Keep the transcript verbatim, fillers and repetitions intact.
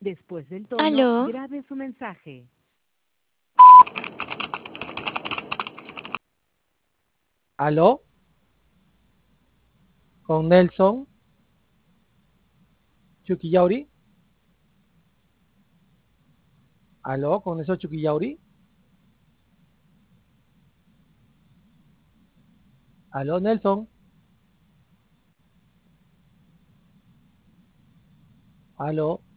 Después del tono, Aló, grabe su mensaje. ¿Aló? ¿Con Nelson? ¿Chuquillauri? ¿Aló? ¿Con eso Chuquillauri? ¿Aló, Nelson? ¿Aló?